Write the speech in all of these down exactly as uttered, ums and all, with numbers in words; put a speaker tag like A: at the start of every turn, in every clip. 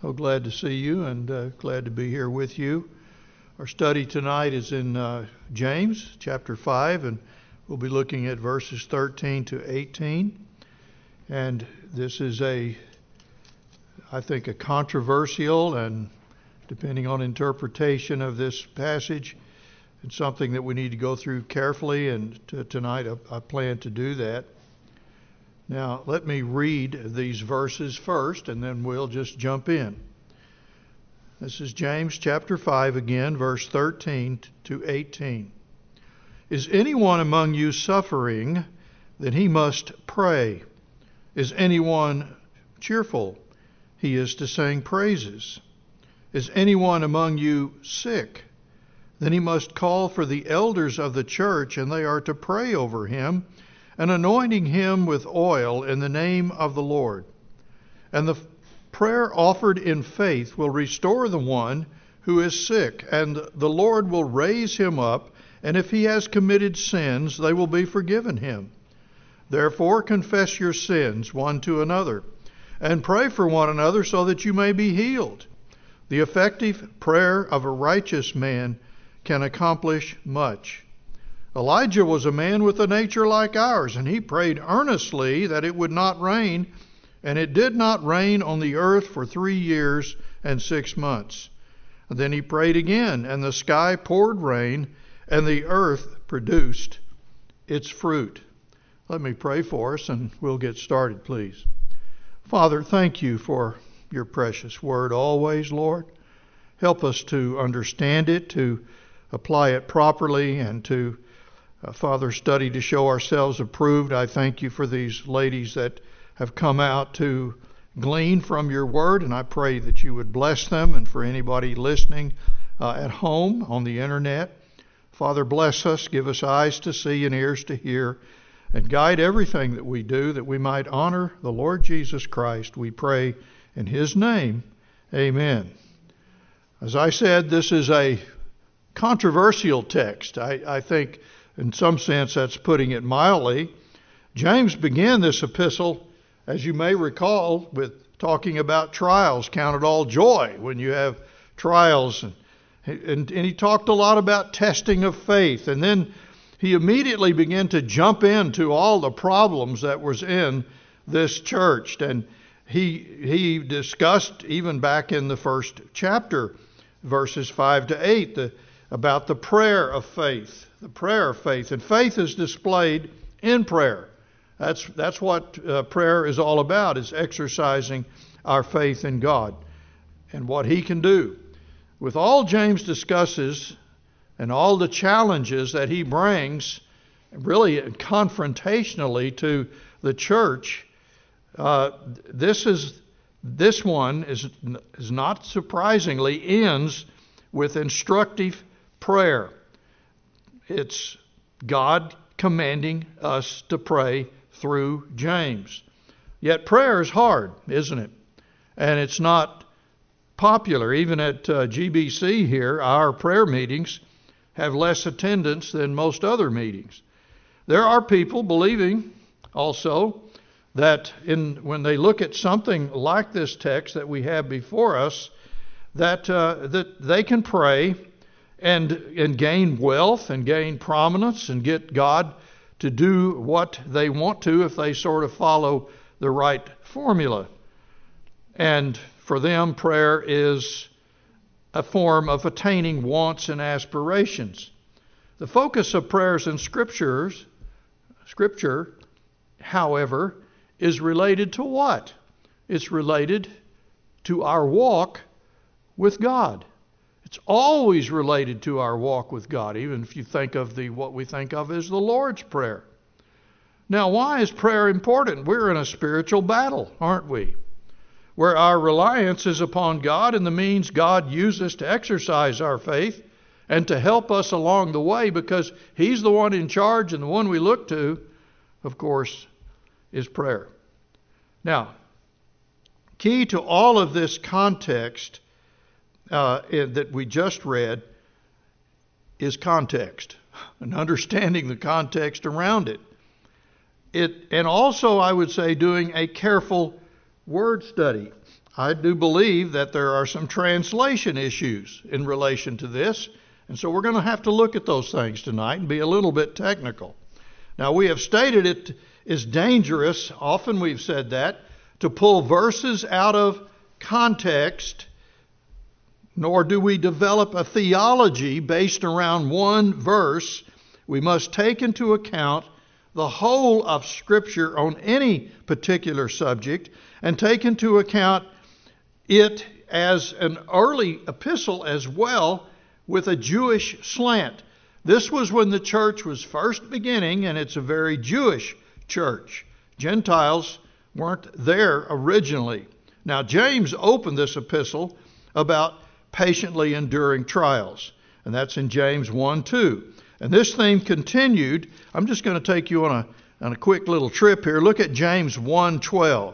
A: So glad to see you and uh, glad to be here with you. Our study tonight is in uh, James chapter five, and we'll be looking at verses thirteen to eighteen. And this is a, I think, a controversial and, depending on interpretation of this passage, it's something that we need to go through carefully, and t- tonight I, I plan to do that. Now, let me read these verses first, and then we'll just jump in. This is James chapter five again, verse thirteen to eighteen. Is anyone among you suffering? Then he must pray. Is anyone cheerful? He is to sing praises. Is anyone among you sick? Then he must call for the elders of the church, and they are to pray over him, and anointing him with oil in the name of the Lord. And the prayer offered in faith will restore the one who is sick, and the Lord will raise him up, and if he has committed sins, they will be forgiven him. Therefore confess your sins one to another, and pray for one another so that you may be healed. The effective prayer of a righteous man can accomplish much. Elijah was a man with a nature like ours, and he prayed earnestly that it would not rain, and it did not rain on the earth for three years and six months. And then he prayed again, and the sky poured rain, and the earth produced its fruit. Let me pray for us, and we'll get started, please. Father, thank you for your precious word always, Lord. Help us to understand it, to apply it properly, and to Uh, Father, study to show ourselves approved. I thank you for these ladies that have come out to glean from your word, and I pray that you would bless them, and for anybody listening uh, at home on the internet. Father, bless us, give us eyes to see and ears to hear, and guide everything that we do, that we might honor the Lord Jesus Christ. We pray in his name. Amen. As I said, this is a controversial text. I, I think in some sense, that's putting it mildly. James began this epistle, as you may recall, with talking about trials. Count it all joy when you have trials. And, and, and he talked a lot about testing of faith. And then he immediately began to jump into all the problems that was in this church. And he, he discussed, even back in the first chapter, verses five to eight, the, about the prayer of faith. The prayer of faith. And faith is displayed in prayer. That's that's what uh, prayer is all about, is exercising our faith in God and what he can do. With all James discusses and all the challenges that he brings, really confrontationally to the church, uh, this is this one is, is not surprisingly ends with instructive prayer. It's God commanding us to pray through James. Yet prayer is hard, isn't it? And it's not popular. Even at uh, G B C here, our prayer meetings have less attendance than most other meetings. There are people believing also that in when they look at something like this text that we have before us, that uh, that they can pray and and gain wealth and gain prominence and get God to do what they want to if they sort of follow the right formula. And for them, prayer is a form of attaining wants and aspirations. The focus of prayers in scriptures, Scripture, however, is related to what? It's related to our walk with God. It's always related to our walk with God, even if you think of the what we think of as the Lord's Prayer. Now, why is prayer important? We're in a spiritual battle, aren't we? Where our reliance is upon God and the means God uses to exercise our faith and to help us along the way, because he's the one in charge, and the one we look to, of course, is prayer. Now, key to all of this context Uh, that we just read is context and understanding the context around it. It and also, I would say, doing a careful word study. I do believe that there are some translation issues in relation to this, and so we're going to have to look at those things tonight and be a little bit technical. Now, we have stated it is dangerous, often we've said that, to pull verses out of context, nor do we develop a theology based around one verse. We must take into account the whole of Scripture on any particular subject and take into account it as an early epistle as well with a Jewish slant. This was when the church was first beginning, and it's a very Jewish church. Gentiles weren't there originally. Now, James opened this epistle about patiently enduring trials, and that's in James one two. And this theme continued. I'm just going to take you on a, on a quick little trip here. Look at James one twelve.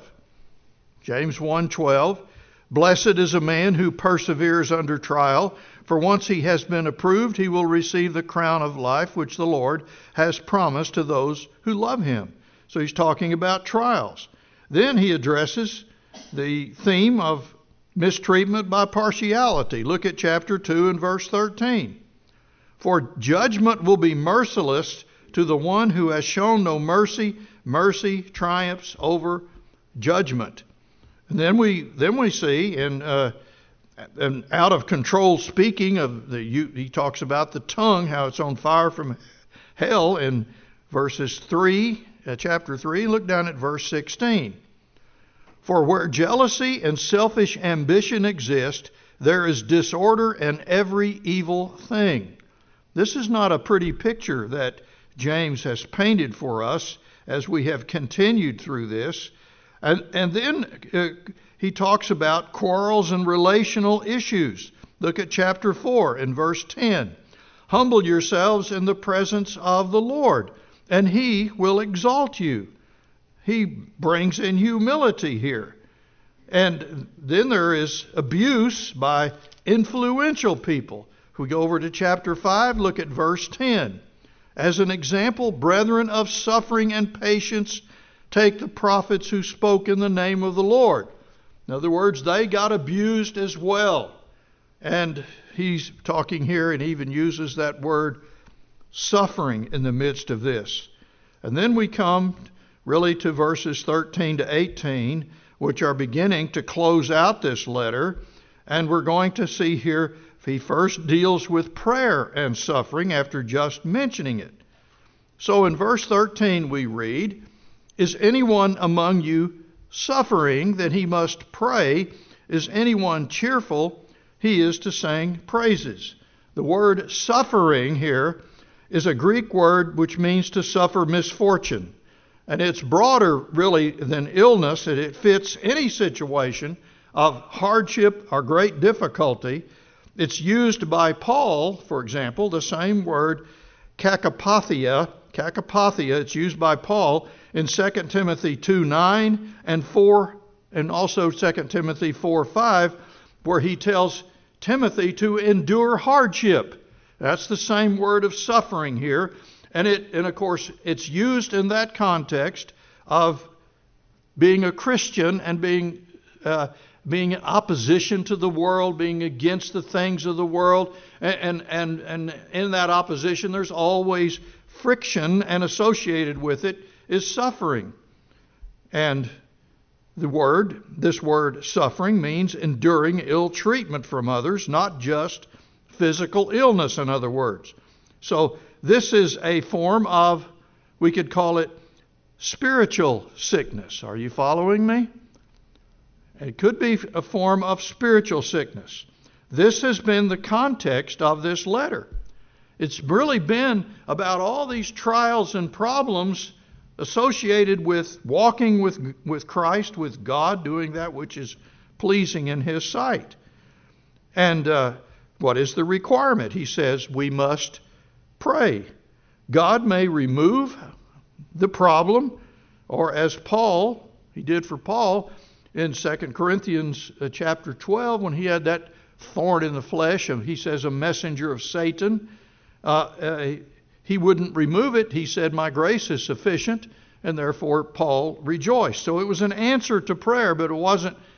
A: James one twelve. Blessed is a man who perseveres under trial, for once he has been approved, he will receive the crown of life which the Lord has promised to those who love him. So he's talking about trials. Then he addresses the theme of mistreatment by partiality. Look at chapter two and verse thirteen. For judgment will be merciless to the one who has shown no mercy. Mercy triumphs over judgment. And then we then we see in uh, an out of control speaking of the he talks about the tongue, how it's on fire from hell in verses three, uh, chapter three. Look down at verse sixteen. For where jealousy and selfish ambition exist, there is disorder and every evil thing. This is not a pretty picture that James has painted for us as we have continued through this. And, and then uh, he talks about quarrels and relational issues. Look at chapter four and verse ten. Humble yourselves in the presence of the Lord, and he will exalt you. He brings in humility here. And then there is abuse by influential people. If we go over to chapter five, look at verse ten. As an example, brethren of suffering and patience, take the prophets who spoke in the name of the Lord. In other words, they got abused as well. And he's talking here and even uses that word suffering in the midst of this. And then we come really to verses thirteen to eighteen, which are beginning to close out this letter. And we're going to see here he first deals with prayer and suffering after just mentioning it. So in verse thirteen we read, is anyone among you suffering, that he must pray? Is anyone cheerful? He is to sing praises. The word suffering here is a Greek word which means to suffer misfortune. And it's broader, really, than illness. And it fits any situation of hardship or great difficulty. It's used by Paul, for example, the same word, kakapathia. Kakapathia, it's used by Paul in Second Timothy two nine and four, and also Second Timothy four five, where he tells Timothy to endure hardship. That's the same word of suffering here. And it, and of course, it's used in that context of being a Christian and being uh, being in opposition to the world, being against the things of the world, and and and in that opposition, there's always friction, and associated with it is suffering. And the word, this word suffering, means enduring ill treatment from others, not just physical illness, in other words. So this is a form of, we could call it spiritual sickness. Are you following me? It could be a form of spiritual sickness. This has been the context of this letter. It's really been about all these trials and problems associated with walking with, with Christ, with God, doing that which is pleasing in His sight. And uh, what is the requirement? He says we must pray. God may remove the problem, or as Paul, he did for Paul in Second Corinthians uh, chapter twelve, when he had that thorn in the flesh, and he says a messenger of Satan, uh, uh, he wouldn't remove it. He said, my grace is sufficient, and therefore Paul rejoiced. So it was an answer to prayer, but it wasn't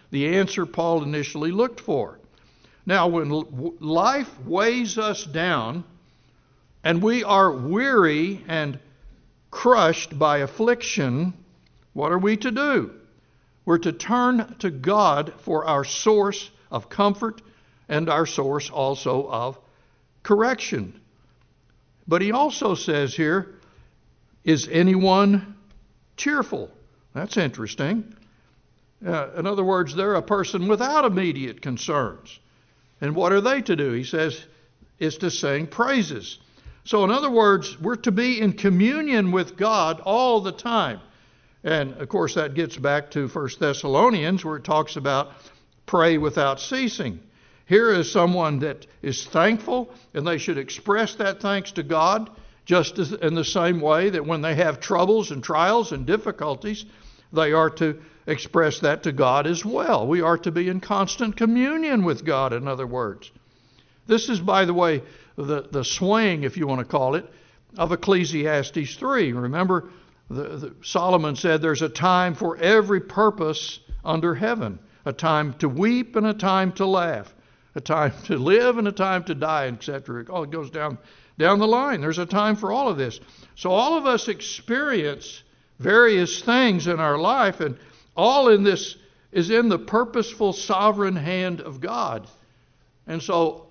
A: the answer Paul initially looked for. Now, when life weighs us down and we are weary and crushed by affliction, what are we to do? We're to turn to God for our source of comfort and our source also of correction. But he also says here, is anyone cheerful? That's interesting. Uh, in other words, they're a person without immediate concerns. And what are they to do? He says, is to sing praises. So in other words, we're to be in communion with God all the time. And of course that gets back to First Thessalonians, where it talks about pray without ceasing. Here is someone that is thankful, and they should express that thanks to God, just as in the same way that when they have troubles and trials and difficulties, they are to express that to God as well. We are to be in constant communion with God, in other words. This is, by the way, the, the swing, if you want to call it, of Ecclesiastes three. Remember, the, the, Solomon said there's a time for every purpose under heaven, a time to weep and a time to laugh, a time to live and a time to die, et cetera. Oh, it goes down, down the line. There's a time for all of this. So all of us experience various things in our life, and all in this is in the purposeful, sovereign hand of God. And so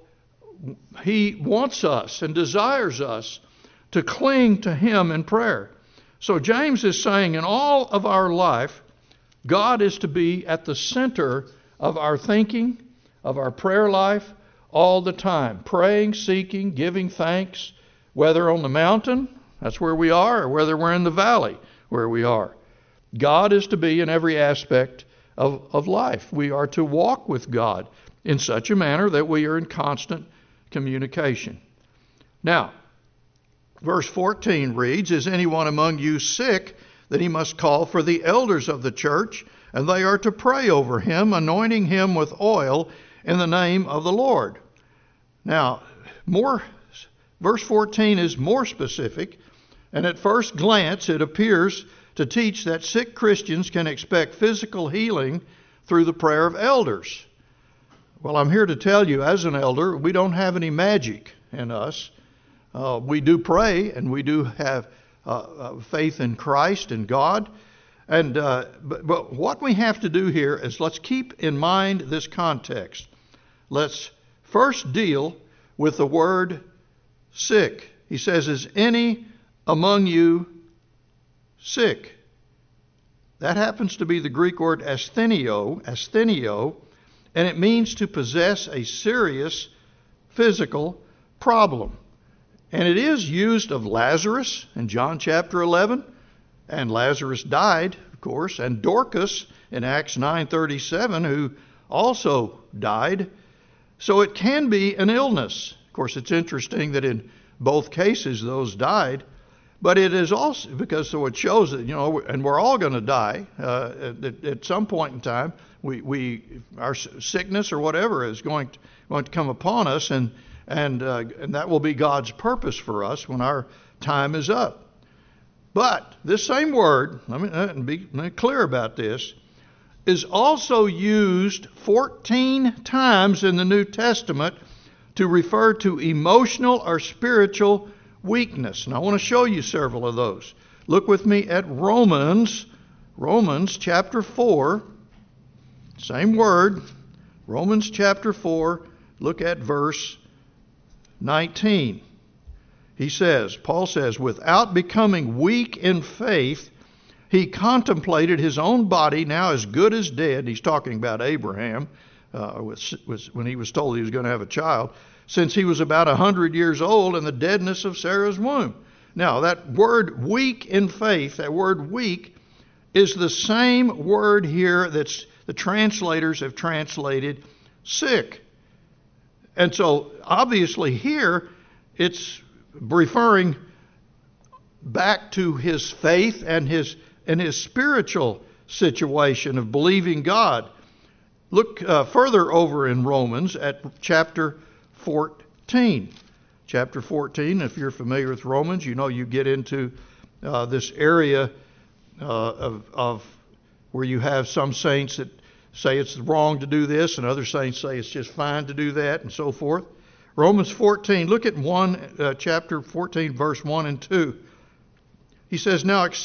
A: He wants us and desires us to cling to Him in prayer. So James is saying in all of our life, God is to be at the center of our thinking, of our prayer life, all the time. Praying, seeking, giving thanks, whether on the mountain, that's where we are, or whether we're in the valley, where we are. God is to be in every aspect of, of life. We are to walk with God in such a manner that we are in constant communication. Now, verse fourteen reads, is anyone among you sick, that he must call for the elders of the church, and they are to pray over him, anointing him with oil in the name of the Lord. Now, more verse fourteen is more specific, and at first glance it appears to teach that sick Christians can expect physical healing through the prayer of elders. Well, I'm here to tell you, as an elder, we don't have any magic in us. Uh, we do pray, and we do have uh, uh, faith in Christ and God. And uh, but, but what we have to do here is let's keep in mind this context. Let's first deal with the word sick. He says, is any among you sick? That happens to be the Greek word asthenio, asthenio, and it means to possess a serious physical problem. And it is used of Lazarus in John chapter eleven, and Lazarus died, of course, and Dorcas in Acts nine thirty-seven, who also died. So it can be an illness. Of course, it's interesting that in both cases those died. But it is also, because so it shows that, you know, and we're all going to die uh, at, at some point in time. We, we, our sickness or whatever is going to, going to come upon us, and and uh, and that will be God's purpose for us when our time is up. But this same word, let me, let me be let me clear about this, is also used fourteen times in the New Testament to refer to emotional or spiritual weakness. And I want to show you several of those. Look with me at Romans, Romans chapter four, same word, Romans chapter four, look at verse nineteen. He says, Paul says, without becoming weak in faith, he contemplated his own body now as good as dead. He's talking about Abraham uh, was, was, when he was told he was going to have a child, since he was about a hundred years old in the deadness of Sarah's womb. Now, that word weak in faith, that word weak, is the same word here that's the translators have translated sick. And so, obviously here, it's referring back to his faith and his and his spiritual situation of believing God. Look uh, further over in Romans at chapter fourteen. Chapter fourteen, if you're familiar with Romans, you know you get into uh, this area uh, of, of where you have some saints that say it's wrong to do this, and other saints say it's just fine to do that, and so forth. Romans fourteen, look at one, uh, chapter fourteen, verse one and two. He says, now